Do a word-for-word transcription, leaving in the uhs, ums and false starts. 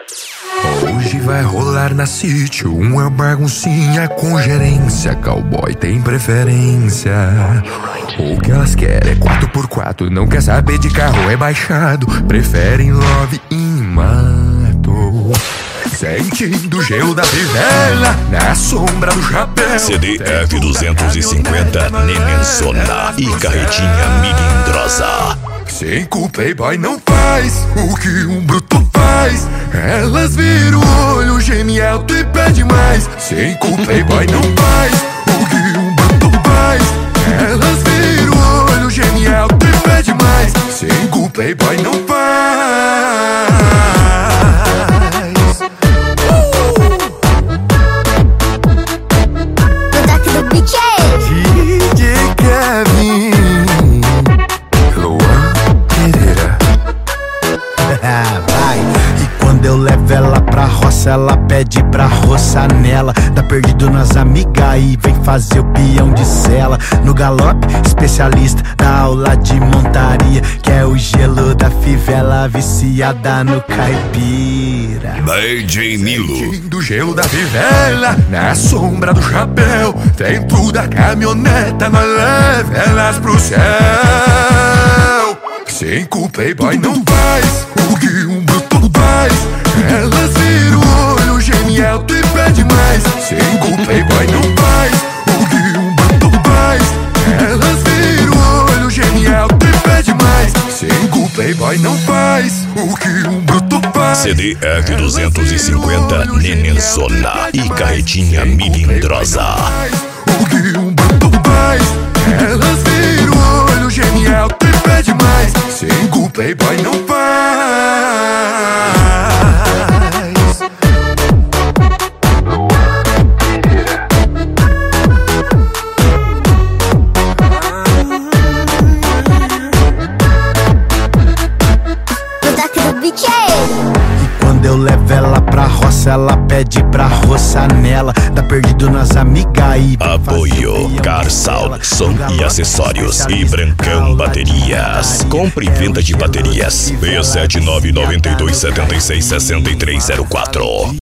Hoje vai rolar na sítio uma baguncinha com gerência. Cowboy tem preferência. O que elas querem é quatro por quatro, não quer saber de carro rebaixado. Preferem love em mato. Sentindo o gelo da fivela na sombra do chapéu. C D F duzentos e cinquenta Nenenzona e carretinha milindrosa. Cinco playboy não faz o que um bruto faz. Elas viram o olho, geme alto e pede mais. Cinco playboy não faz o que um bruto faz. Elas viram o olho, geme alto e pede mais. Cinco playboy não faz. D J Kevin, Luan Pereira. Vai. E quando eu levo ela pra roça, ela pede pra roçar nela. Tá perdido nas amigas e vem fazer o peão de cela. No galope, especialista na aula de montaria, que é o gelo da fivela, viciada no caipira. D J Nilo. Sentindo o gelo da fivela na sombra do chapéu. Dentro da caminhoneta nós leva elas pro céu. Cinco playboy não faz o que um bruto faz. Elas viram o olho, geme alto e pede mais. Cinco playboy não faz o que um bruto faz. Elas viram o olho, geme alto e pede mais. Cinco playboy não faz o que um bruto faz. C D F duzentos e cinquenta Nenenzona e carretinha milindrosa. O que um bruto faz. Elas viram o olho, geme alto e pede mais. Cinco playboy não faz. E quando eu levo ela pra roça, ela pede pra roçar nela. Tá perdido nas amigas e vem Apoio Carsal, som e acessórios e Brancão Baterias. Compre e venda de baterias. seis sete nove nove dois sete seis seis três zero quatro.